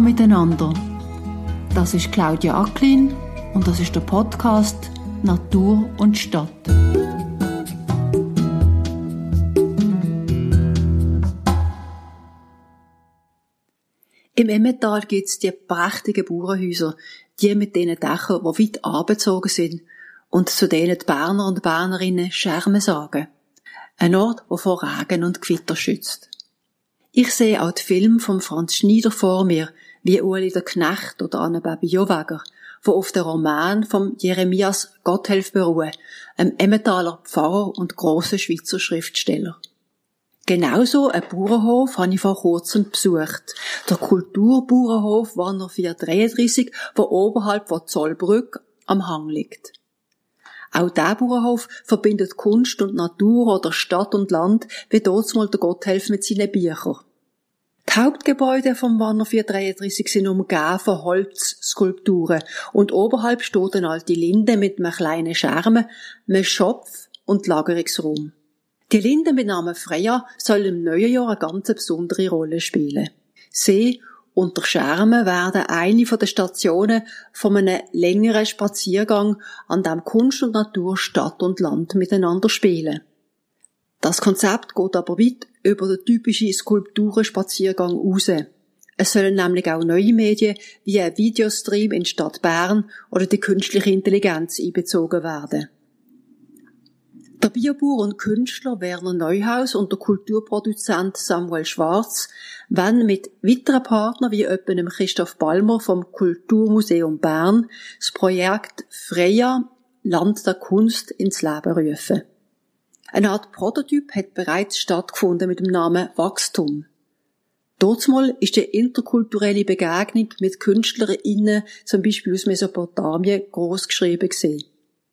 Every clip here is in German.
miteinander. Das ist Claudia Acklin und das ist der Podcast Natur und Stadt. Im Emmental gibt es die prächtigen Bauernhäuser, die mit diesen Dächern, die weit abgezogen sind und zu denen die Berner und Bernerinnen Schermen sagen. Ein Ort, der vor Regen und Gewitter schützt. Ich sehe auch die Filme von Franz Schneider vor mir, wie Ueli der Knecht oder Anne-Baby Joweger, die auf den Roman von Jeremias Gotthelf beruhen, einem Emmentaler Pfarrer und grossen Schweizer Schriftsteller. Genauso einen Bauernhof habe ich vor kurzem besucht. Der Kulturbauernhof Wanner 433, der oberhalb von Zollbrück am Hang liegt. Auch dieser Bauernhof verbindet Kunst und Natur oder Stadt und Land, wie dort mal der Gotthelf mit seinen Büchern. Die Hauptgebäude vom Wanner 433 sind umgeben von Holzskulpturen und oberhalb steht eine alte Linde mit einem kleinen Schermen, einem Schopf und Lagerungsraum. Die Linde mit Namen Freya soll im neuen Jahr eine ganz besondere Rolle spielen. Sie und der Schermen werden eine der Stationen von einem längeren Spaziergang, an dem Kunst und Natur, Stadt und Land miteinander spielen. Das Konzept geht aber weit über den typischen Skulpturenspaziergang raus. Es sollen nämlich auch neue Medien wie ein Videostream in Stadt Bern oder die künstliche Intelligenz einbezogen werden. Der Bierbauer und Künstler Werner Neuhaus und der Kulturproduzent Samuel Schwarz wollen mit weiteren Partnern wie etwa dem Christoph Balmer vom Kulturmuseum Bern das Projekt Freya Land der Kunst ins Leben rufen. Eine Art Prototyp hat bereits stattgefunden mit dem Namen Wachstum. Dortmal ist die interkulturelle Begegnung mit KünstlerInnen, zum Beispiel aus Mesopotamien, gross geschrieben gewesen.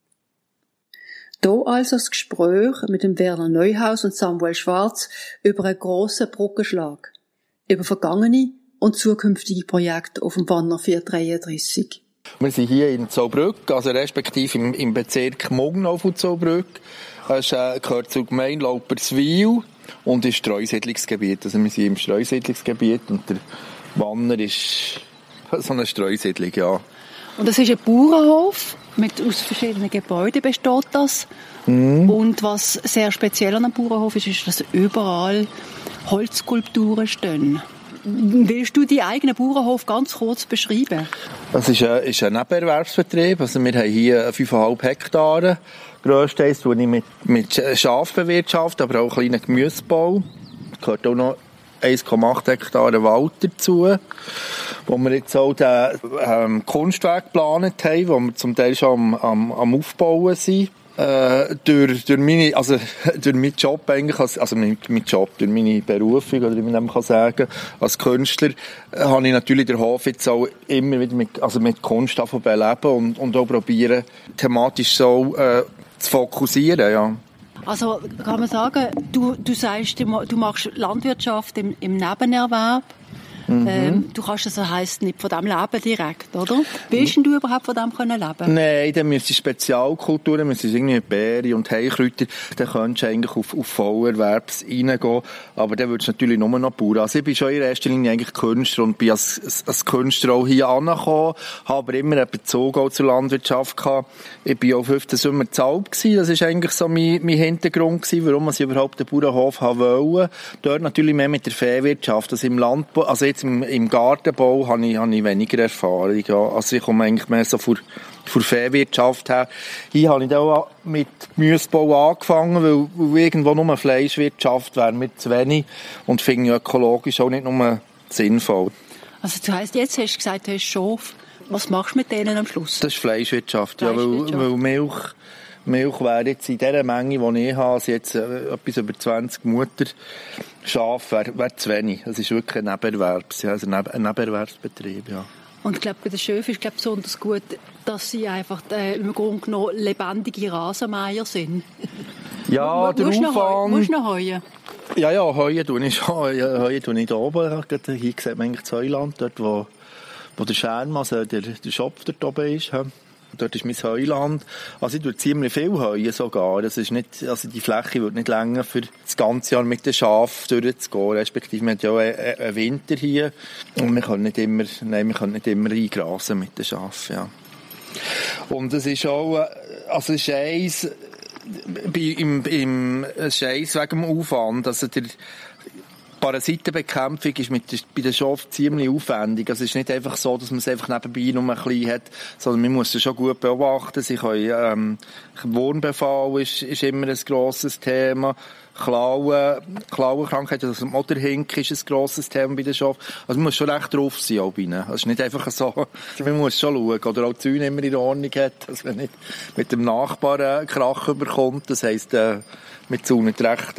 Hier also das Gespräch mit dem Werner Neuhaus und Samuel Schwarz über einen grossen Brückenschlag, über vergangene und zukünftige Projekte auf dem Wanner 433. Wir sind hier in Zollbrück, also respektive im Bezirk Muggenau von Zollbrück. Es gehört zur Gemeinde Lauperswil und ist Streusiedlungsgebiet. Also wir sind im Streusiedlungsgebiet und der Wanner ist so eine Streusiedlung, ja. Und das ist ein Bauernhof, aus verschiedenen Gebäuden besteht das. Und was sehr speziell an einem Bauernhof ist, dass überall Holzskulpturen stehen. Willst du deinen eigenen Bauernhof ganz kurz beschreiben? Das ist ein Nebenerwerbsbetrieb. Also wir haben hier 5,5 Hektare. Grösstenteils tue ich mit Schafbewirtschaft, aber auch einen kleinen Gemüsebau. Da gehört auch noch 1,8 Hektare Wald dazu, wo wir jetzt auch den Kunstweg geplant haben, wo wir zum Teil schon am Aufbauen sind. Durch meinen Job eigentlich, durch meine Berufung, oder wie man dem sagen kann, als Künstler, habe ich natürlich den Hof jetzt auch immer wieder mit Kunst beleben und auch probieren, thematisch so zu fokussieren, ja. Also kann man sagen, du sagst, du machst Landwirtschaft im Nebenerwerb. Du kannst also heisst nicht von dem leben direkt, oder? Willst du überhaupt von dem leben? Nein, dann müsste Spezialkulturen, müsste irgendwie Beeren und Heilkräuter, dann könntest du eigentlich auf Vollerwerbs reingehen, aber dann würdest du natürlich nur noch Bauer. Also ich bin schon in erster Linie eigentlich Künstler und bin als Künstler auch hier angekommen, habe aber immer einen Bezug auch zur Landwirtschaft gehabt. Ich bin auch 15 Sommer zu alt gewesen, das ist eigentlich so mein Hintergrund gewesen, warum ich überhaupt den Bauernhof wollte. Dort natürlich mehr mit der Viehwirtschaft, also im Landbau, also jetzt im Gartenbau habe ich weniger Erfahrung. Ja. Also ich komme eigentlich mehr so von Viehwirtschaft her. Hier habe ich auch mit Gemüsebau angefangen, weil irgendwo nur Fleischwirtschaft wäre mir zu wenig und finde ich ökologisch auch nicht nur sinnvoll. Also das heisst, jetzt hast du gesagt, du hast Schafe. Was machst du mit denen am Schluss? Das ist Fleischwirtschaft. Ja, weil Milch wäre jetzt in dieser Menge, die ich habe, also jetzt etwas über 20 Mutter Schafe, wäre zu wenig. Das ist wirklich ein Nebenerwerbsbetrieb, ja. Und ich glaube, bei den Schöfen ist besonders gut, dass sie einfach im Grunde genommen lebendige Rasenmäher sind. Ja, der Aufwand... Musst du noch heuen? Ja, heuen tue ich schon. Heuen tue ich hier oben. Hier sieht man eigentlich das Heuland, dort wo der Scherm, also der Schopf dort oben ist. Dort ist mein Heuland. Also ich tue ziemlich viel heuen sogar. Das ist nicht, also die Fläche wird nicht länger für das ganze Jahr mit den Schafen durchzugehen. Respektive, wir haben ja auch einen Winter hier. Und wir können nicht immer eingrasen mit den Schafen, ja. Und es ist auch, also es ist eins wegen dem Aufwand. Also der Parasitenbekämpfung ist bei den Schafen ziemlich aufwendig. Also es ist nicht einfach so, dass man es einfach nebenbei noch ein bisschen hat, sondern man muss es schon gut beobachten. Wurmbefall ist immer ein grosses Thema. Klauenkrankheit, also Moderhink ist ein grosses Thema bei den Schafen. Also man muss schon recht drauf sein auch bei ihnen. Also es ist nicht einfach so, man muss schon schauen. Oder auch die Zäune immer in Ordnung hat, dass man nicht mit dem Nachbarn Krach überkommt. Das heisst, mit zäunen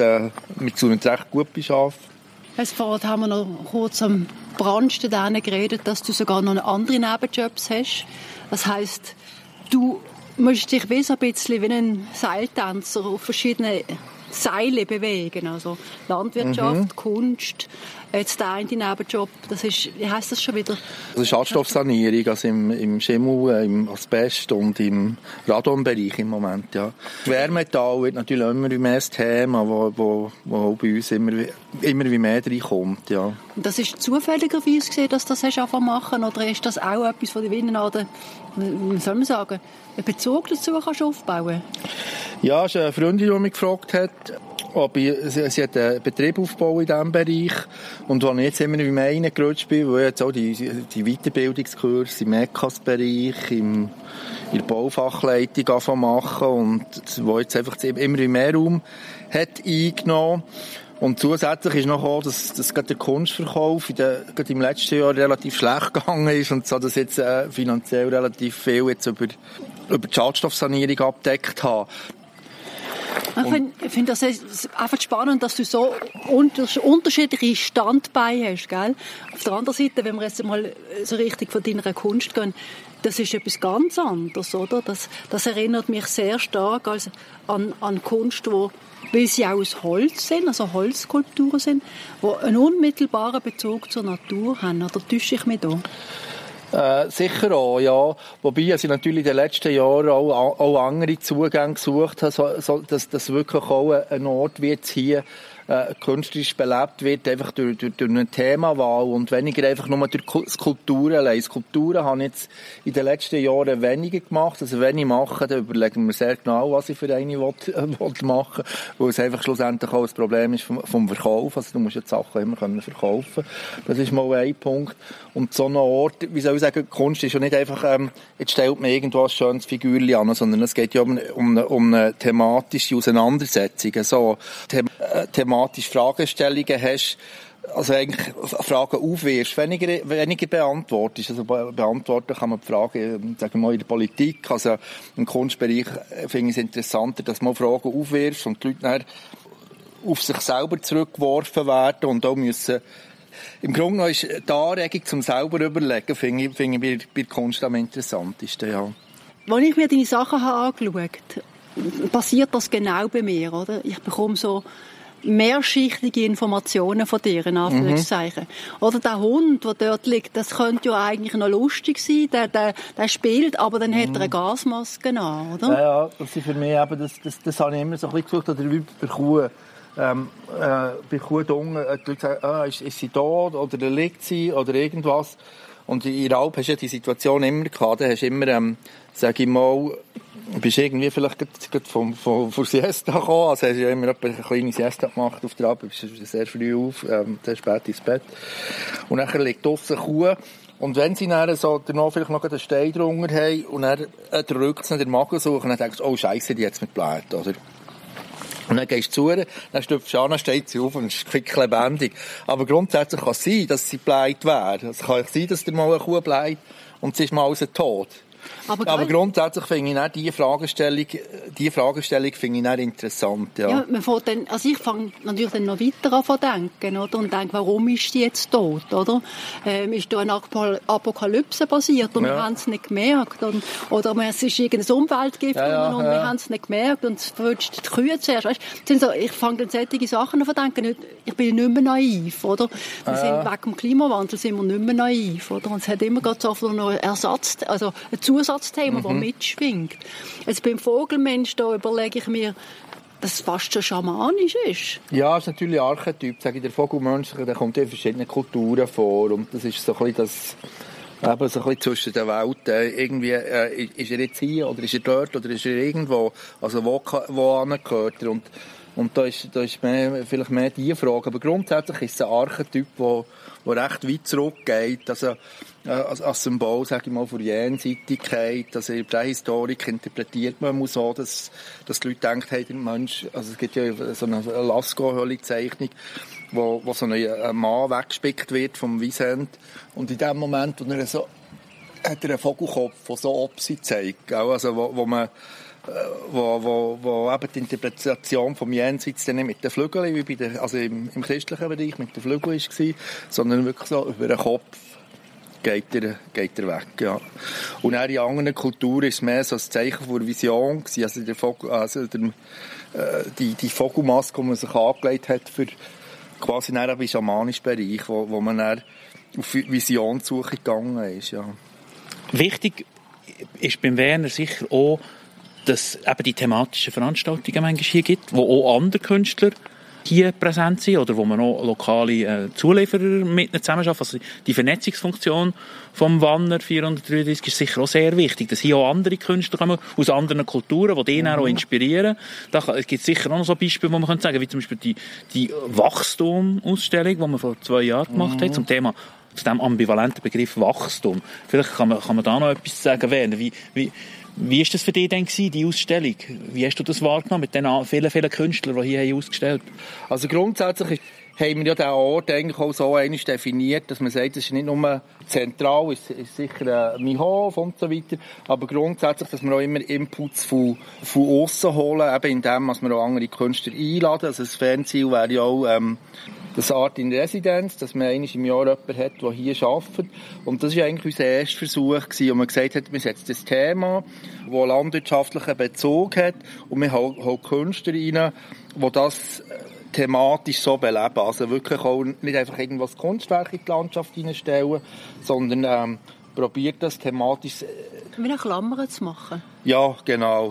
recht gut bei Schafen. Vorher haben wir noch kurz am Brandsten geredet, dass du sogar noch andere Nebenjobs hast. Das heisst, du musst dich wie so ein bisschen wie ein Seiltänzer auf verschiedene Seile bewegen. Also Landwirtschaft, Kunst, jetzt der eine Nebenjob, das ist, wie heisst das schon wieder? Das ist Schadstoffsanierung, also im Schimmel, im Asbest und im Radonbereich im Moment, ja. Schwermetall wird natürlich immer mehr ein Thema, wo auch bei uns immer wie mehr reinkommt, ja. Und das ist zufälligerweise gesehen, dass das hast angefangen machen, oder ist das auch etwas von der Winnenade, wie soll man sagen, einen Bezug dazu kannst du aufbauen? Ja, es ist eine Freundin, die mich gefragt hat, sie hat einen Betrieb aufgebaut in diesem Bereich. Und als ich jetzt immer wie mehr reingerutscht bin, wo ich jetzt auch die Weiterbildungskurse im ECAS-Bereich, in der Baufachleitung anfangen machen und wo jetzt einfach immer wie mehr Raum hat eingenommen. Und zusätzlich ist noch auch, dass gerade der Kunstverkauf gerade im letzten Jahr relativ schlecht gegangen ist und so, dass jetzt finanziell relativ viel jetzt über die Schadstoffsanierung abgedeckt habe. Ich finde das einfach spannend, dass du so unterschiedliche Standbeine hast, gell? Auf der anderen Seite, wenn wir jetzt mal so richtig von deiner Kunst gehen, das ist etwas ganz anderes, oder? Das erinnert mich sehr stark an Kunst, weil sie auch aus Holz sind, also Holzskulpturen sind, die einen unmittelbaren Bezug zur Natur haben. Oder täusche ich mich da? Sicher auch, ja. Wobei ich natürlich in den letzten Jahren auch andere Zugänge gesucht habe, so dass wirklich auch ein Ort wie jetzt hier künstlerisch belebt wird, einfach durch eine Themawahl und weniger einfach nur durch Skulpturen allein. Skulpturen habe ich jetzt in den letzten Jahren weniger gemacht. Also wenn ich mache, dann überlegen wir sehr genau, was ich für eine will machen, weil es einfach schlussendlich auch ein Problem ist vom Verkauf. Also du musst ja die Sachen immer verkaufen. Das ist mal ein Punkt. Und so ein Ort, wie soll ich sagen, Kunst ist ja nicht einfach, jetzt stellt man irgendwo ein schönes Figürchen an, sondern es geht ja um eine thematische Auseinandersetzung. So, thematische Fragestellungen hast, also eigentlich Fragen aufwirfst, weniger beantwortest. Also beantworten kann man die Fragen, sagen wir mal, in der Politik, also im Kunstbereich finde ich es interessanter, dass man Fragen aufwirfst und die Leute dann auf sich selber zurückgeworfen werden und auch müssen. Im Grunde genommen ist die Anregung zum selber überlegen, finde ich bei der Kunst am interessantesten, ja. Als ich mir deine Sachen habe angeschaut, passiert das genau bei mir, oder? Ich bekomme so mehrschichtige Informationen von dir, in Anführungszeichen. Oder der Hund, der dort liegt, das könnte ja eigentlich noch lustig sein, der spielt, aber dann hat er eine Gasmaske an, oder? Ja, das ist für mich eben, das habe ich immer so ein bisschen gesucht, oder wie bei Kuh. Bei Kuh die Leute sagen, ist sie tot, oder liegt sie, oder irgendwas. Und in der Alp hast du ja die Situation immer gehabt, da hast du immer, sag ich mal, bist irgendwie vielleicht gerade von Siesta gekommen, also hast du ja immer eine kleine Siesta gemacht auf der Alp, bist sehr früh auf, sehr spät ins Bett. Und dann liegt draussen Kuh. Und wenn sie dann so danach vielleicht noch einen Stein drunter haben und dann drückt sie den Magen suchen, dann denkst du, oh Scheisse, die hat's mit bläht, oder? Und dann gehst du zu ihr, dann stüpfst du an, dann steht sie auf und ist quick lebendig. Aber grundsätzlich kann es sein, dass sie bleibt wäre. Es kann sein, dass dir mal eine Kuh bleibt und sie ist mal tot. Aber grundsätzlich finde ich auch diese Fragestellung finde ich auch interessant, ja. Ja, man fängt dann, also ich fange natürlich dann noch weiter an zu denken, oder? Und denke, warum ist sie jetzt tot, oder? Ist da eine Apokalypse passiert und wir haben es nicht gemerkt? Oder es ist irgendein Umweltgift und wir haben es nicht gemerkt und es verwünscht die Kühe zuerst. Weißt? Ich fange dann solche Sachen an zu denken. Ich bin nicht mehr naiv, oder? Wir sind wegen dem Klimawandel sind wir nicht mehr naiv, oder? Und es hat immer gerade so noch Ersatz, also eine Zusatzthema, das mitschwingt. Jetzt beim Vogelmensch, da überlege ich mir, dass es fast schon schamanisch ist. Ja, es ist natürlich ein Archetyp. Sage ich, der Vogelmensch, der kommt in verschiedenen Kulturen vor. Und das ist so ein bisschen das, eben so ein bisschen zwischen den Welten. Irgendwie, ist er jetzt hier, oder ist er dort, oder ist er irgendwo? Also, wo gehört er? Und da ist vielleicht mehr die Frage. Aber grundsätzlich ist es ein Archetyp, der recht weit zurückgeht. Also, als Symbol, sage ich mal, für Jenseitigkeit. Also, in der Prähistorik interpretiert man so, dass die Leute denken, hey, der Mensch, also, es gibt ja so eine Lascaux-Höhle-Zeichnung, wo so ein Mann weggespickt wird vom Vicent. Und in dem Moment, wo er so, hat er einen Vogelkopf, der so Opsi zeigt. Also, wo eben die Interpretation vom Jenseits dann nicht mit den Flügeln, wie also im christlichen Bereich mit den Flügeln war, sondern wirklich so über den Kopf geht er weg. Ja. Und auch in anderen Kulturen ist es mehr so ein Zeichen für Vision gewesen. Also die Vogelmaske, die man sich angelegt hat für quasi einen schamanischen Bereich, wo man dann auf Visionssuche gegangen ist. Ja. Wichtig ist beim Werner sicher auch, dass es eben die thematischen Veranstaltungen manchmal hier gibt, wo auch andere Künstler hier präsent sind oder wo man auch lokale Zulieferer mit ihnen zusammenarbeitet. Also die Vernetzungsfunktion vom Wanner 433 ist sicher auch sehr wichtig, dass hier auch andere Künstler kommen aus anderen Kulturen, die den auch inspirieren. Es gibt sicher auch noch so Beispiele, wo man sagen kann, wie zum Beispiel die Wachstum-Ausstellung, die man vor 2 Jahren gemacht hat, zu dem ambivalenten Begriff Wachstum. Vielleicht kann man da noch etwas sagen, Werner. Wie ist das für dich denn gewesen, die Ausstellung? Wie hast du das wahrgenommen mit den vielen, vielen Künstlern, die hier ausgestellt haben? Also grundsätzlich haben wir ja diesen Ort eigentlich auch so einmal definiert, dass man sagt, es ist nicht nur zentral, es ist sicher mein Hof und so weiter, aber grundsätzlich, dass wir auch immer Inputs von aussen holen, eben indem wir auch andere Künstler einladen. Also das Fernziel wäre ja auch das Art in Residenz, dass man einmal im Jahr jemanden hat, der hier arbeitet. Und das war eigentlich unser erster Versuch gewesen, wo man gesagt hat, wir setzen das Thema, das landwirtschaftlichen Bezug hat, und wir holen Künstler rein, die das thematisch so beleben. Also wirklich auch nicht einfach irgendwas Kunstwerk in die Landschaft hineinstellen, sondern probiert das thematisch wie eine Klammer zu machen. Ja, genau.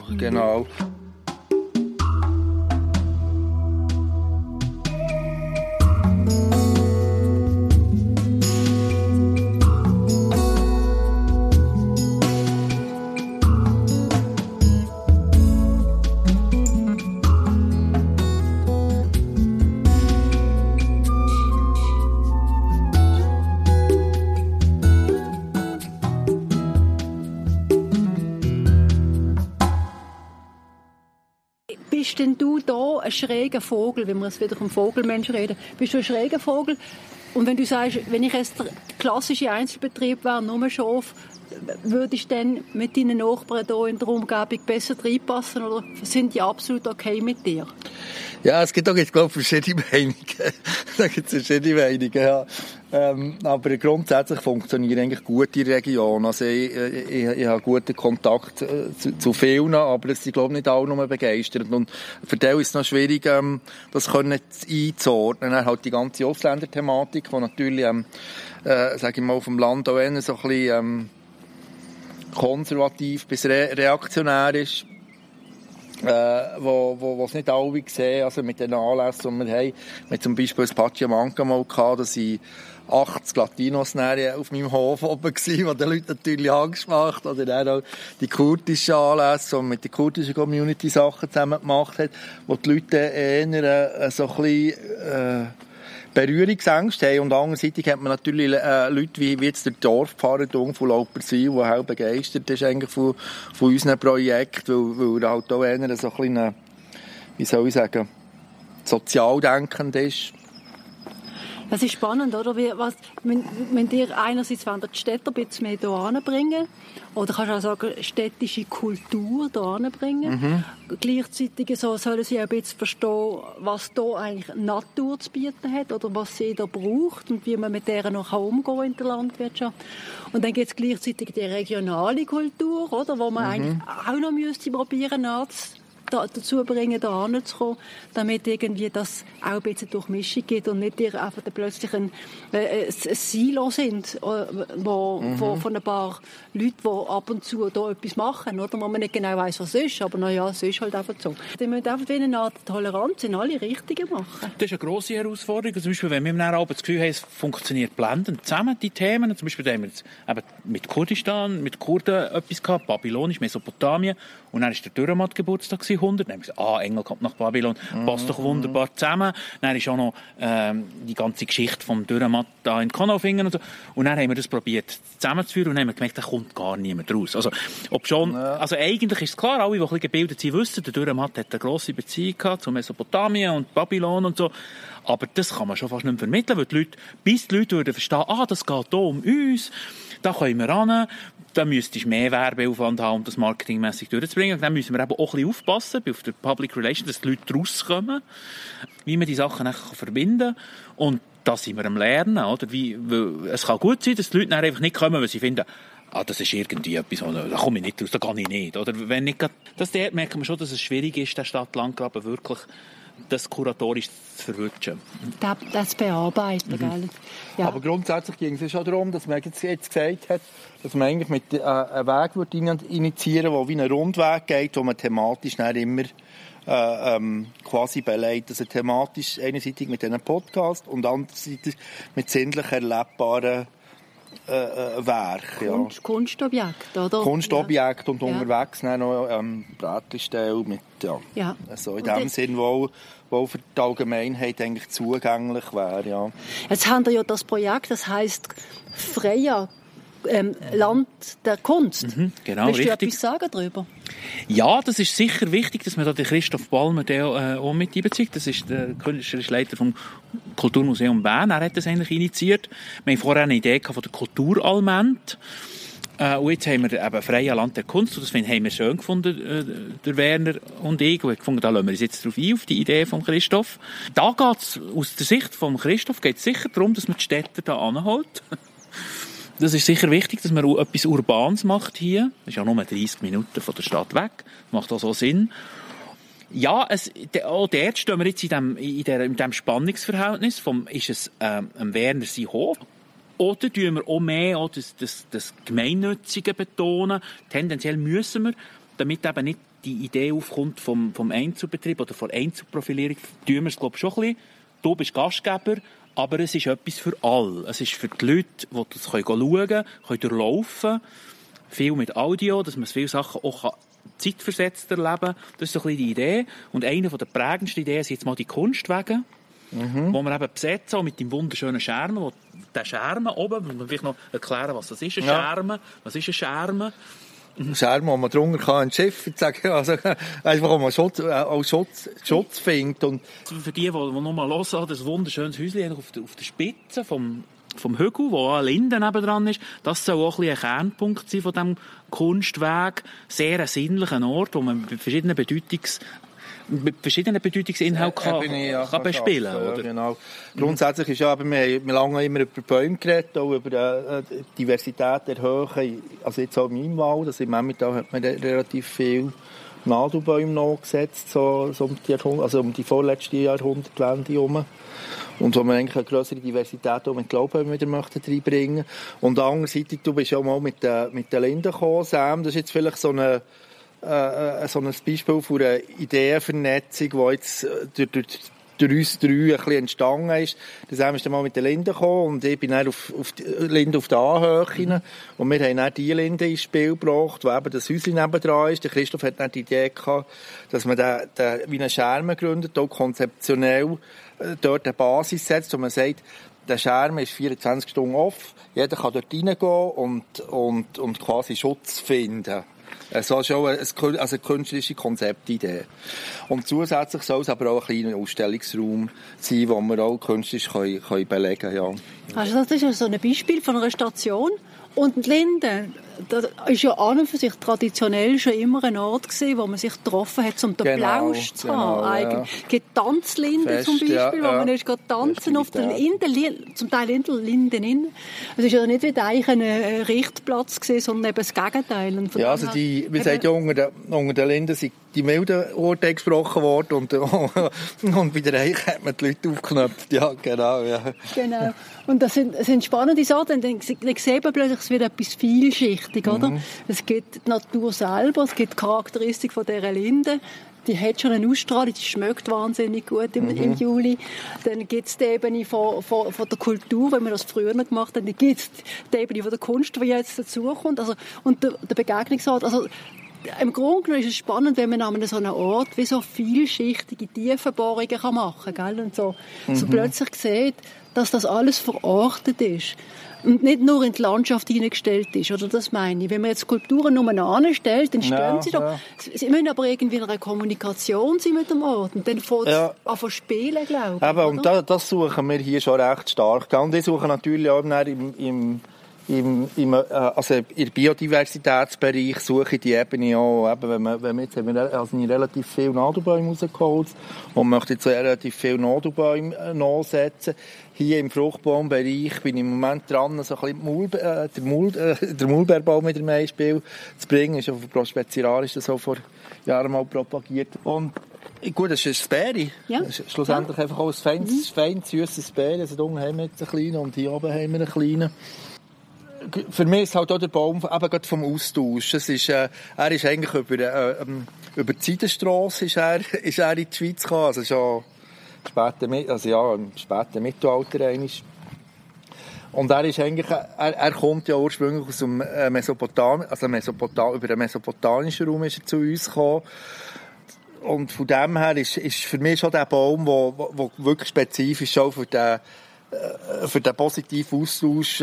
Bist denn du da ein schräger Vogel, wenn wir jetzt wieder vom Vogelmensch reden? Bist du ein schräger Vogel? Und wenn du sagst, wenn ich jetzt der klassische Einzelbetrieb wäre, nur Schaf, würdest du dann mit deinen Nachbarn hier in der Umgebung besser reinpassen oder sind die absolut okay mit dir? Ja, es gibt auch, ich glaube, verschiedene Meinungen. Da gibt es verschiedene Meinungen, ja. Aber grundsätzlich funktioniert eigentlich gut die Region. Also ich habe guten Kontakt zu vielen, aber es sind, glaube ich, nicht alle nur begeistert. Und für die ist es noch schwierig, das einzuordnen. Dann halt die ganze Ausländerthematik, die natürlich, sage ich mal, auf dem Land auch eher so ein bisschen konservativ bis reaktionär ist. Wo es nicht alle sehen, also mit den Anlässen, die wir haben. Wir haben zum Beispiel ein Pachiamanca mal gehabt, da sind 80 Latinos auf meinem Hof oben gewesen, die den Leuten natürlich Angst gemacht, oder dann auch die kurdischen Anlässe, die man mit der kurdischen Community Sachen zusammen gemacht hat, wo die Leute eher so ein bisschen Berührungsängste haben. Und andererseits hat man natürlich Leute wie jetzt der Dorfpfarrer von Laupersil, der auch begeistert ist eigentlich von unseren Projekten, weil er halt auch eher so ein bisschen, wie soll ich sagen, sozial denkend ist. Das ist spannend, oder? Wenn dir einerseits die Städter ein bisschen mehr hier anbringen, oder kannst du auch sagen, städtische Kultur hier anbringen. Gleichzeitig sollen sie auch ein bisschen verstehen, was hier eigentlich Natur zu bieten hat, oder was sie da braucht und wie man mit der noch umgehen in der Landwirtschaft. Und dann gibt es gleichzeitig die regionale Kultur, oder? Wo man eigentlich auch noch müsste probieren dazu bringen, da hinzukommen, damit irgendwie das auch ein bisschen Durchmischung gibt und nicht einfach plötzlich ein Silo sind, wo von ein paar Leuten, die ab und zu da etwas machen, oder, wo man nicht genau weiss, was es ist, aber naja, es ist halt einfach so. Die müssen einfach eine Art Toleranz in alle Richtungen machen. Das ist eine grosse Herausforderung. Zum Beispiel, wenn wir dann das Gefühl haben, es funktioniert blendend zusammen, die Themen. Zum Beispiel haben wir jetzt eben mit Kurdistan, mit Kurden etwas gehabt, Babylonisch, Mesopotamien. Und dann war der Dürrenmatt-Geburtstag 100. Dann haben wir gesagt, Engel kommt nach Babylon, passt doch wunderbar zusammen. Dann ist auch noch die ganze Geschichte vom Dürrenmatt da in Konolfingen und so. Und dann haben wir das probiert zusammenzuführen und haben gemerkt, da kommt gar niemand raus. Also, also eigentlich ist es klar, alle, die ein bisschen gebildet sind, wissen, der Dürrenmatt hat eine grosse Beziehung gehabt zu Mesopotamien und Babylon und so. Aber das kann man schon fast nicht mehr vermitteln, weil die Leute würden verstehen, das geht hier um uns, da können wir ran, da müsstest du mehr Werbeaufwand haben, um das marketingmässig durchzubringen. Und dann müssen wir eben auch ein bisschen aufpassen, auf der Public Relations, dass die Leute rauskommen, wie man die Sachen verbinden kann. Und da sind wir am Lernen, oder? Weil es kann gut sein, dass die Leute dann einfach nicht kommen, weil sie finden, das ist irgendwie etwas, da komme ich nicht raus, da kann ich nicht. Oder wenn nicht, dort merkt man schon, dass es schwierig ist, der Stadt-Land-Graben wirklich das kuratorisch zu verwirklichen. Das bearbeiten, gell? Ja. Aber grundsätzlich ging es schon darum, dass man jetzt gesagt hat, dass man eigentlich mit einen Weg initiieren würde, der wie ein Rundweg geht, wo man thematisch dann immer quasi beleidigt. Also thematisch einerseits mit diesen Podcasts und andererseits mit sinnlich erlebbaren Werk. Kunstobjekt, oder? Kunstobjekt und unterwegs dann noch Brätli-Stelle mit, also in dem Sinn, wo für die Allgemeinheit eigentlich zugänglich wäre. Ja. Jetzt haben wir ja das Projekt, das heisst Freya Land der Kunst. Genau, willst du etwas sagen darüber? Ja, das ist sicher wichtig, dass man da den Christoph Balmer auch mit einbezieht. Das ist der künstlerische Leiter vom Kulturmuseum Bern. Er hat das eigentlich initiiert. Wir haben vorher eine Idee von der Kulturalment. Und jetzt haben wir eben Freya Land der Kunst. Und das haben wir schön gefunden, der Werner und ich. Und ich gefunden, da lassen wir uns jetzt drauf ein, auf die Idee von Christoph. Da geht es, aus der Sicht von Christoph, geht es sicher darum, dass man die Städte da anholt. Das ist sicher wichtig, dass man auch etwas Urbanes macht hier. Das ist ja nur 30 Minuten von der Stadt weg. Das macht auch so Sinn. Ja, auch dort stehen wir jetzt in diesem Spannungsverhältnis. Ist es Werner sein Hof? Oder tun wir auch mehr auch das Gemeinnützige betonen? Tendenziell müssen wir, damit eben nicht die Idee aufkommt vom Einzelbetrieb oder von Einzelprofilierung, tun wir es, glaube ich, schon ein bisschen. Du bist Gastgeber, aber es ist etwas für alle. Es ist für die Leute, die das schauen können, durchlaufen. Viel mit Audio, dass man viele Sachen auch zeitversetzt erleben kann. Das ist so ein bisschen die Idee. Und eine der prägendsten Ideen sind jetzt mal die Kunstwege, wo wir eben besetzen, mit dem wunderschönen Schermen. Der Schermen oben, muss man vielleicht noch erklären, was das ist, ein Schermen. Was ist ein Schermen? Schermen, wo man drunter kann, ein Schiff sagen, also einfach, wo man Schutz findet. Und für die noch mal hören, das wunderschönes Häuschen auf der Spitze vom Hügel, wo eine Linde nebendran ist, das soll auch ein Kernpunkt sein von diesem Kunstweg. Sehr ein sinnlicher Ort, wo man mit verschiedenen Bedeutungsinhalten kann bespielen kann. Ja, genau. Grundsätzlich ist ja, wir lange immer über Bäume geredet, auch über Diversität erhöhen. Also jetzt auch in meinem Wald, also im Emmental hat man relativ viel Nadelbäume noch gesetzt, so um die vorletzte Jahrhundertwende herum. Und wo man eigentlich eine grössere Diversität auch mit Glauben wieder reinbringen. Und andererseits, du bist ja mal mit den Linden gekommen, Sam, das ist jetzt vielleicht so ein Beispiel für eine Ideenvernetzung, die jetzt durch uns drei ein bisschen entstanden ist. Das haben wir mal mit den Linden gekommen und ich bin dann auf die Linde auf der Anhöhe hin. Und wir haben dann die Linde ins Spiel gebracht, wo eben das Häuschen nebendran ist. Der Christoph hat dann die Idee gehabt, dass man den wie einen Schermen gründet, auch konzeptionell dort eine Basis setzt, wo man sagt, der Scherm ist 24 Stunden offen, jeder kann dort reingehen und quasi Schutz finden. So schon eine künstlerische Konzeptidee. Und zusätzlich soll es aber auch ein kleiner Ausstellungsraum sein, wo wir auch künstlerisch belegen können. Ja. Also das ist so ein Beispiel von einer Station. Und die Linde das ist ja an und für sich traditionell schon immer ein Ort gewesen, wo man sich getroffen hat, um den Plausch zu haben. Ja. Tanzlinde zum Beispiel, wo man ist tanzen auf der Linde, zum Teil in der Linde innen. Es ist ja nicht wie eigentlich ein Richtplatz gewesen, sondern eben das Gegenteil. Und ja, also wie sagt ja, unter den Linden sind die milden Worte gesprochen worden und bei der Reich hat man die Leute aufgeknöpft. Ja, genau. Ja. Genau. Und das sind spannende Sachen. Dann sieht man plötzlich, es wird etwas vielschichtig, oder? Es gibt die Natur selber, es gibt die Charakteristik von dieser Linde. Die hat schon eine Ausstrahlung, die schmeckt wahnsinnig gut im Juli. Dann gibt es die Ebene von der Kultur, wenn wir das früher noch gemacht haben. Dann gibt es die Ebene von der Kunst, die jetzt dazukommt. Also, und der Begegnungsort. Also, im Grunde genommen ist es spannend, wenn man an so einem Ort wie so vielschichtige Tiefenbohrungen machen kann. Gell? Und so plötzlich sieht, dass das alles verortet ist. Und nicht nur in die Landschaft hineingestellt ist, oder das meine ich. Wenn man jetzt Skulpturen nur anstellt, dann stehen sie doch. Ja. Sie müssen aber irgendwie in einer Kommunikation sein mit dem Ort. Und dann fängt es an zu spielen, glaube ich. Eben, und das suchen wir hier schon recht stark. Und ich suche natürlich auch also im Biodiversitätsbereich suche ich die Ebene auch, eben, wenn wir jetzt haben wir also relativ viele Nadelbäume rausgeholt und möchte jetzt relativ viele Nadelbäume nachsetzen. Hier im Fruchtbaumbereich bin ich im Moment dran, so ein bisschen den Maulbeerbaum wieder mehr ins Spiel zu bringen. Ist auf Prospecirar ist das auch vor Jahren mal propagiert. Und gut, das ist ein Sperry. Ja. Das ist schlussendlich einfach auch ein feines, süßes Sperry. Also unten haben wir jetzt einen kleinen und hier oben haben wir einen kleinen. Für mich ist halt auch der Baum eben gerade vom Austausch. Es ist, er ist eigentlich über die Seidenstrasse ist er in die Schweiz gekommen. Also schon im späten Mittelalter eigentlich. Und er ist eigentlich, er kommt ja ursprünglich aus dem über den mesopotamischen Raum ist er zu uns gekommen. Und von dem her ist für mich schon der Baum, der wirklich spezifisch auch für den positiven Austausch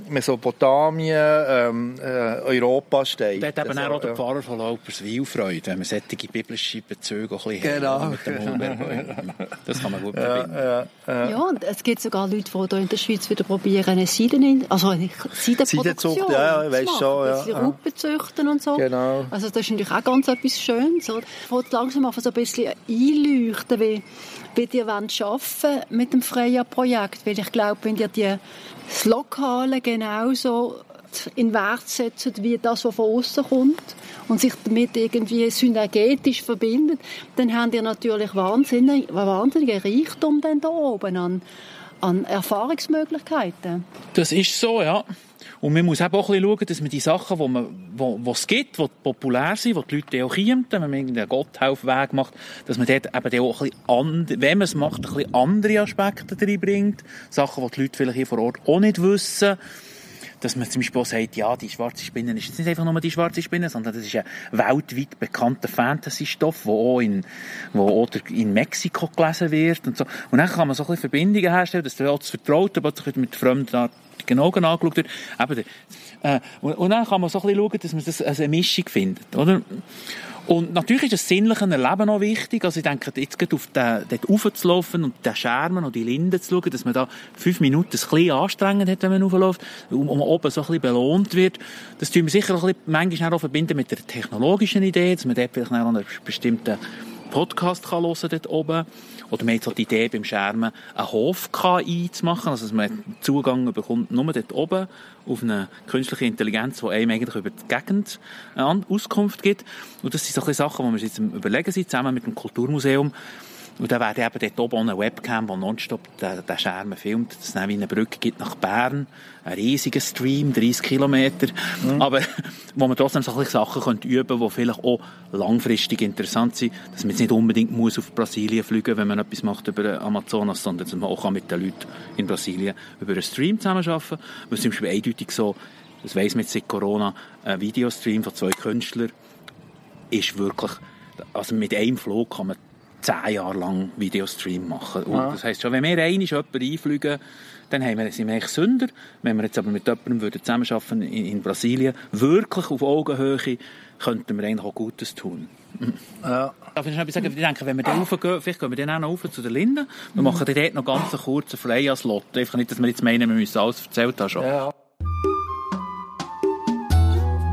Mesopotamien, Europa steht. Da hat eben auch der Pfarrer von Lauperswil Freude, wenn man solche biblische Bezüge auch ein bisschen mit dem Maulbeerbäumen. Das kann man gut verbinden. Ja, und es gibt sogar Leute, die hier in der Schweiz wieder probieren, eine Seidenproduktion zu machen. Sie Raupen züchten und so. Genau. Also das ist natürlich auch ganz etwas Schönes. Es fängt langsam an so ein bisschen einleuchten, wie ihr arbeiten mit dem Freya-Projekt. Weil ich glaube, wenn ihr das Lokale genauso in Wert setzt, wie das, was von außen kommt, und sich damit irgendwie synergetisch verbindet, dann habt ihr natürlich wahnsinnigen Reichtum dann da oben an Erfahrungsmöglichkeiten. Das ist so, ja. Und man muss auch ein bisschen schauen, dass man die Sachen, die es gibt, die populär sind, die Leute auch kommen, wenn man irgendeinen Gotthelfweg macht, dass man dort eben auch ein bisschen wenn man es macht, ein bisschen andere Aspekte reinbringt. Sachen, die die Leute vielleicht hier vor Ort auch nicht wissen. Dass man zum Beispiel auch sagt, ja, die schwarze Spinne ist jetzt nicht einfach nur die schwarze Spinne, sondern das ist ein weltweit bekannter Fantasy-Stoff, der auch in Mexiko gelesen wird und so. Und dann kann man so ein bisschen Verbindungen herstellen, dass auch das Vertraute plötzlich mit fremden Augen angeschaut wird. Und dann kann man so ein bisschen schauen, dass man das als eine Mischung findet, oder? Und natürlich ist das sinnliche Erleben auch wichtig. Also ich denke, jetzt geht dort raufzulaufen und den Schermen und die Linden zu schauen, dass man da 5 Minuten ein bisschen anstrengend hat, wenn man raufläuft, und oben so ein bisschen belohnt wird. Das tun wir sicher auch ein bisschen, manchmal auch verbinden mit der technologischen Idee, dass man dort vielleicht noch einen bestimmten Podcast kann hören dort oben. Oder man hat halt die Idee, beim Schermen einen Hof-KI zu machen, also dass man Zugang bekommt nur dort oben auf eine künstliche Intelligenz, die einem eigentlich über die Gegend Auskunft gibt. Und das sind so ein bisschen Sachen, die wir uns jetzt überlegen sind, zusammen mit dem Kulturmuseum. Und dann wäre eben dort oben eine Webcam, die nonstop den Schermen filmt, dass es dann wie eine Brücke gibt nach Bern. Ein riesiger Stream, 30 Kilometer. Aber wo man trotzdem so ein bisschen Sachen üben könnte, die vielleicht auch langfristig interessant sind. Dass man jetzt nicht unbedingt muss auf Brasilien fliegen muss, wenn man etwas macht über Amazonas, sondern dass man auch mit den Leuten in Brasilien über einen Stream zusammenarbeiten kann. Weil zum Beispiel eindeutig so, das weiss man jetzt seit Corona, ein Videostream von 2 Künstlern ist wirklich, also mit einem Flug kann man 10 Jahre lang Videostream machen. Und das heisst schon, wenn wir einmal jemanden einfliegen, dann sind wir eigentlich Sünder. Wenn wir jetzt aber mit jemandem zusammenarbeiten in Brasilien, wirklich auf Augenhöhe, könnten wir eigentlich auch Gutes tun. Ja. Darf ich noch etwas sagen? Ich denke, wenn wir da raufgehen, vielleicht gehen wir dann auch noch rauf zu der Linde. Wir machen dort noch ganz einen kurzen Freya-Slot. Einfach nicht, dass wir jetzt meinen, wir müssen alles erzählt haben schon. Ja.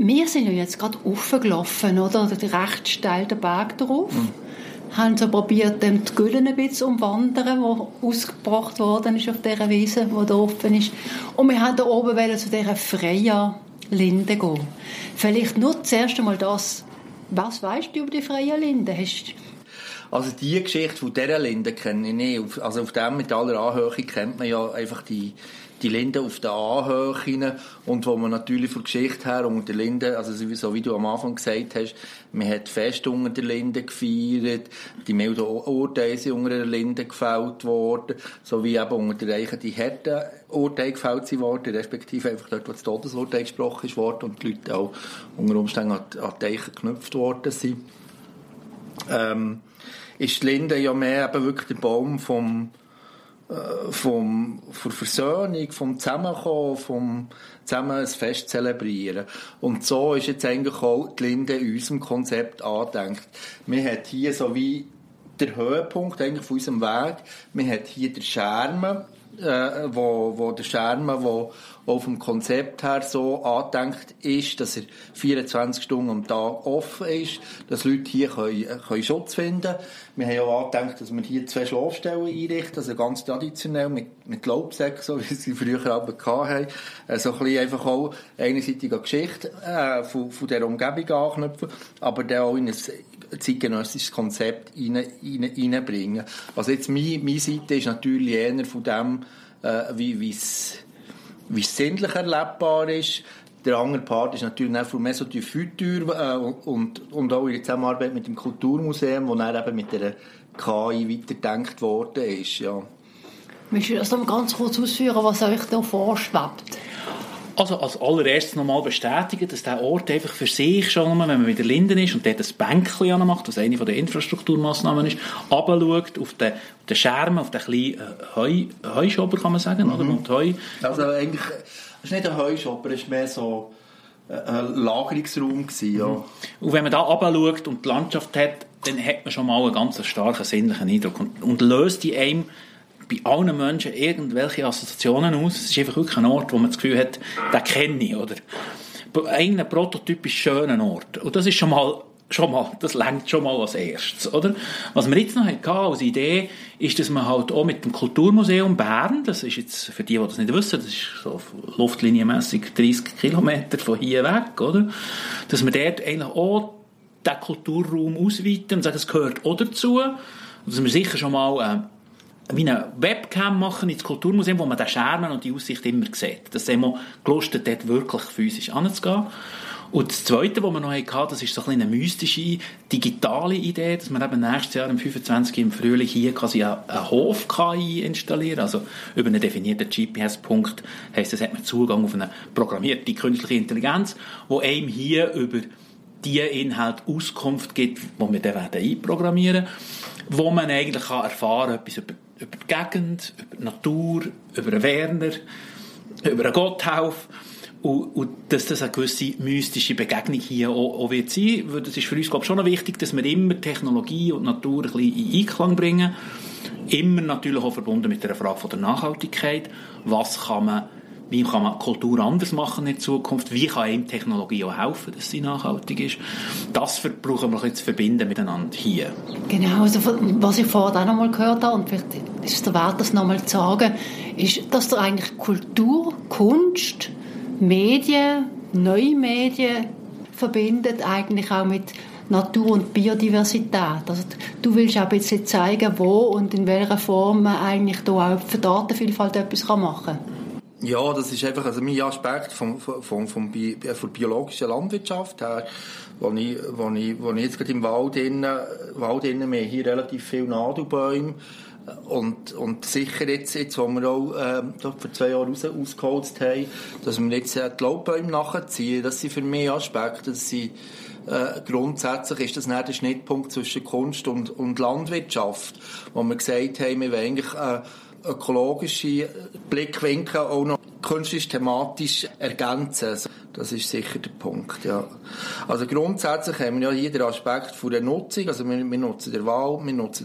Wir sind ja jetzt gerade raufgelaufen, oder recht steil den Berg drauf. Haben so probiert, die Gülle ein bisschen umwandern, die ausgebracht worden ist auf dieser Wiese, die da offen ist. Und wir haben da oben zu dieser Freya-Linde gehen. Vielleicht nur zuerst einmal das. Was weisst du über die Freya-Linde? Also die Geschichte von dieser Linde kenne ich nicht. Also auf dem mit aller Anhöhe kennt man ja einfach die Linde auf der Anhöhe und wo man natürlich von der Geschichte her unter der Linde, also so wie du am Anfang gesagt hast, man hat Fest unter der Linde gefeiert, die milden Urteile sind unter der Linde gefällt worden, so wie eben unter der Reichen die harten Urteile gefällt sind worden, respektive einfach dort, wo das Todesurteil gesprochen ist worden und die Leute auch unter Umständen an die Eichen geknüpft worden sind. Ist die Linde ja mehr eben wirklich der Baum von Versöhnung, vom Zusammenkommen, vom zusammen ein Fest zelebrieren. Und so ist jetzt eigentlich auch die Linde in unserem Konzept angedenkt. Wir haben hier so wie der Höhepunkt eigentlich von unserem Weg. Wir haben hier den Schermen, wo auch vom Konzept her so angedenkt ist, dass er 24 Stunden am Tag offen ist, dass Leute hier können Schutz finden können. Wir haben auch angedenkt, dass wir hier 2 Schlafstellen einrichten, also ganz traditionell mit Laubsäcken, so wie sie früher aber hatten. So ein bisschen einfach auch einerseits eine Geschichte von dieser Umgebung anknüpfen, aber dann auch in ein zeitgenössisches Konzept reinbringen. Also jetzt meine Seite ist natürlich eher von dem, wie es sinnlich erlebbar ist. Der andere Part ist natürlich auch mehr so die Futur und auch in der Zusammenarbeit mit dem Kulturmuseum, wo dann eben mit der KI weitergedacht worden ist. Ja. Willst du das noch ganz kurz ausführen, was euch da vorschwebt? Also als allererstes nochmal bestätigen, dass der Ort einfach für sich schon, wenn man mit der Linden ist und dort ein Bänkchen anmacht, was eine der Infrastrukturmaßnahmen ist, runterschaut auf den Schermen, auf den kleinen Heuschober, kann man sagen, oder? Und Heu. Also eigentlich, es ist nicht ein Heuschober, es war mehr so ein Lagerungsraum gewesen, ja. Und wenn man da runterschaut und die Landschaft hat, dann hat man schon mal einen ganz starken sinnlichen Eindruck und löst die einem bei allen Menschen irgendwelche Assoziationen aus. Es ist einfach wirklich ein Ort, wo man das Gefühl hat, den kenne ich, oder? Ein prototypisch schöner Ort. Und das ist schon mal, das reicht schon mal als erstes, oder? Was wir jetzt noch hatten als Idee, ist, dass man halt auch mit dem Kulturmuseum Bern, das ist jetzt, für die das nicht wissen, das ist so luftlinienmässig 30 Kilometer von hier weg, oder? Dass wir dort eigentlich auch den Kulturraum ausweiten und sagen, es gehört auch dazu. Und dass wir sicher schon mal, wie eine Webcam machen ins Kulturmuseum, wo man den Schermen und die Aussicht immer sieht. Das haben wir gelustet, dort wirklich physisch anzugehen. Und das Zweite, was wir noch hatten, das ist so eine mystische, digitale Idee, dass wir eben nächstes Jahr, am 25. im Frühling, hier quasi eine Hof-KI installieren. Also über einen definierten GPS-Punkt heisst, das hat man Zugang auf eine programmierte künstliche Intelligenz, die einem hier über die Inhalte Auskunft gibt, die wir dann einprogrammieren werden, wo man eigentlich erfahren kann, etwas über die Gegend, über die Natur, über einen Werner, über einen Gotthelf. Und dass das eine gewisse mystische Begegnung hier auch wird sein. Weil das ist für uns, glaube ich, schon wichtig, dass wir immer Technologie und Natur ein bisschen in Einklang bringen. Immer natürlich auch verbunden mit der Frage von der Nachhaltigkeit. Wie kann man Kultur anders machen in Zukunft? Wie kann einem Technologie auch helfen, dass sie nachhaltig ist? Das versuchen wir ein bisschen zu verbinden miteinander hier. Genau, also was ich vorher auch noch mal gehört habe, und vielleicht ist es der Wert, das noch mal zu sagen, ist, dass da eigentlich Kultur, Kunst, Medien, neue Medien verbindet, eigentlich auch mit Natur und Biodiversität. Also du willst auch ein bisschen zeigen, wo und in welcher Form man eigentlich da auch für die Artenvielfalt etwas machen kann. Ja, das ist einfach mein Aspekt von biologischer Landwirtschaft her, wo ich jetzt gerade im Wald innen, wir haben hier relativ viele Nadelbäume und sicher jetzt wo wir auch vor 2 Jahren ausgeholzt haben, dass wir jetzt die Laubbäume nachziehen, das sind für mich Aspekte, dass sie grundsätzlich ist das nicht der Schnittpunkt zwischen Kunst und Landwirtschaft, wo wir gesagt haben, wir wollen eigentlich ökologische Blickwinkel auch noch künstlich thematisch ergänzen. Das ist sicher der Punkt, ja. Also grundsätzlich haben wir ja hier den Aspekt von der Nutzung, also wir nutzen den Wald, wir nutzen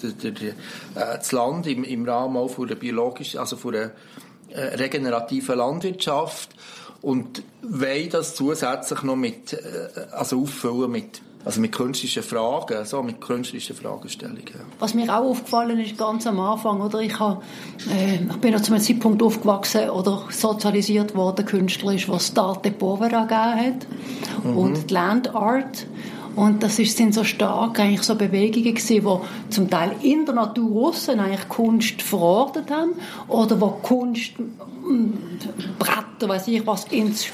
das Land im Rahmen auch von der biologischen, also von der regenerativen Landwirtschaft. und wollen das zusätzlich noch auffüllen mit künstlerischen Fragen, mit künstlerischen Fragestellungen. Was mir auch aufgefallen ist, ganz am Anfang, oder? Ich bin noch zu einem Zeitpunkt aufgewachsen oder sozialisiert worden, künstlerisch, was die Art de Povera gegeben hat und die Land Art. Und das sind so stark eigentlich so Bewegungen gewesen, die zum Teil in der Natur aussen eigentlich Kunst verortet haben oder wo Kunst Bretter, weiss ich was, ins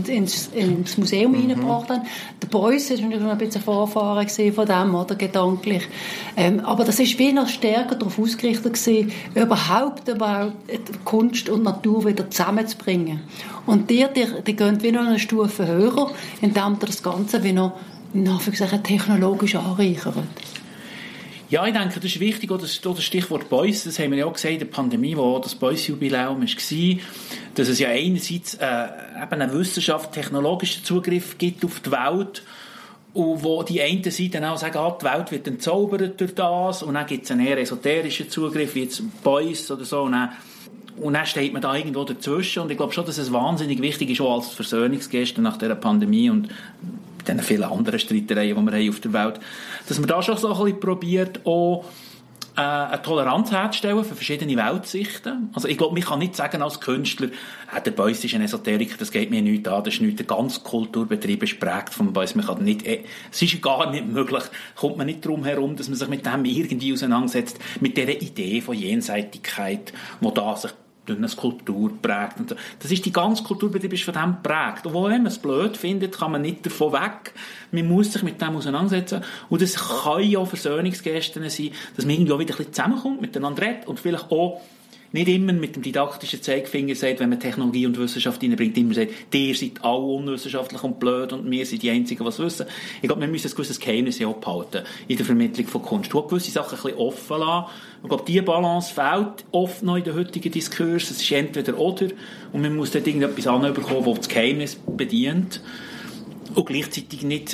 Museum reingebracht haben. Der Beuys ist natürlich noch ein bisschen Vorfahren von dem, oder, gedanklich. Aber das ist wie noch stärker darauf ausgerichtet gewesen, überhaupt Kunst und Natur wieder zusammenzubringen. Und die gehen wie noch eine Stufe höher, indem das Ganze wie noch technologisch anreichert. Ja, ich denke, das ist wichtig, auch das Stichwort Beuys, das haben wir ja auch gesehen in der Pandemie, wo das Beuys-Jubiläum war, dass es ja einerseits eben einen wissenschaftlich-technologischen Zugriff gibt auf die Welt, und wo die einen Seite auch sagen, die Welt wird entzaubert durch das, und dann gibt es einen eher esoterischen Zugriff, wie jetzt Beuys oder so, und dann steht man da irgendwo dazwischen, und ich glaube schon, dass es wahnsinnig wichtig ist, auch als Versöhnungsgeste nach dieser Pandemie und den vielen anderen Streitereien, die wir haben auf der Welt, dass man da schon so ein bisschen probiert, auch eine Toleranz herzustellen für verschiedene Weltsichten. Also ich glaube, man kann nicht sagen als Künstler, der Beuys ist ein Esoteriker, das geht mir nicht an, das ist nicht, der ganze Kulturbetrieb ist geprägt vom Beuys. Man kann nicht, es ist gar nicht möglich, kommt man nicht drum herum, dass man sich mit dem irgendwie auseinandersetzt, mit dieser Idee von Jenseitigkeit, wo da sich durch eine Kultur prägt. Und so. Das ist, die ganze Kulturbetrieb ist von dem geprägt. Und wenn man es blöd findet, kann man nicht davon weg. Man muss sich mit dem auseinandersetzen. Und das kann ja Versöhnungsgesten sein, dass man irgendwie auch wieder ein bisschen zusammenkommt, miteinander redet und vielleicht auch nicht immer mit dem didaktischen Zeigefinger sagt, wenn man Technologie und Wissenschaft reinbringt, immer sagt, ihr seid alle unwissenschaftlich und blöd und wir sind die Einzigen, die es wissen. Ich glaube, wir müssen ein gewisses Geheimnis abhalten in der Vermittlung von Kunst. Du gewisse Sachen ein bisschen offen lassen. Ich glaube, diese Balance fehlt oft noch in den heutigen Diskurs. Es ist entweder oder. Und man muss dort irgendetwas anbekommen, das das Geheimnis bedient. Und gleichzeitig nicht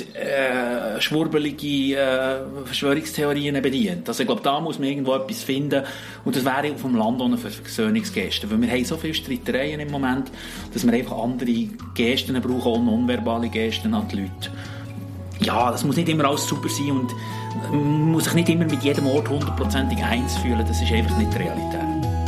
schwurbelige Verschwörungstheorien bedient. Also ich glaube, da muss man irgendwo etwas finden. Und das wäre auf dem Land ohne Versöhnungsgesten. Weil wir haben so viele Streitereien im Moment, dass wir einfach andere Gesten brauchen, auch nonverbale Gesten an die Leute. Ja, das muss nicht immer alles super sein und man muss sich nicht immer mit jedem Ort 100%ig eins fühlen. Das ist einfach nicht die Realität.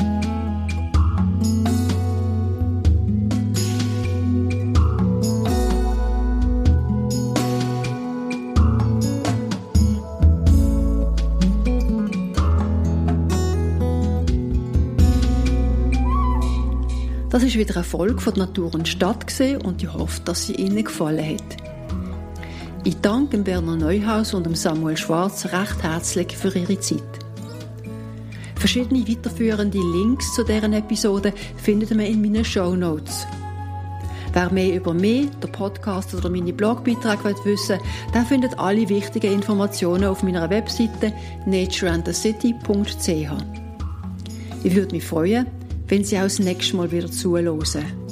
Das war wieder eine Folge von «Natur und Stadt» und ich hoffe, dass sie Ihnen gefallen hat. Ich danke Berner Neuhaus und Samuel Schwarz recht herzlich für ihre Zeit. Verschiedene weiterführende Links zu deren Episoden findet man in meinen Shownotes. Wer mehr über mich, den Podcast oder meine Blogbeiträge wissen will, der findet alle wichtigen Informationen auf meiner Webseite natureandthecity.ch. Ich würde mich freuen, wenn Sie auch das nächste Mal wieder zuhören.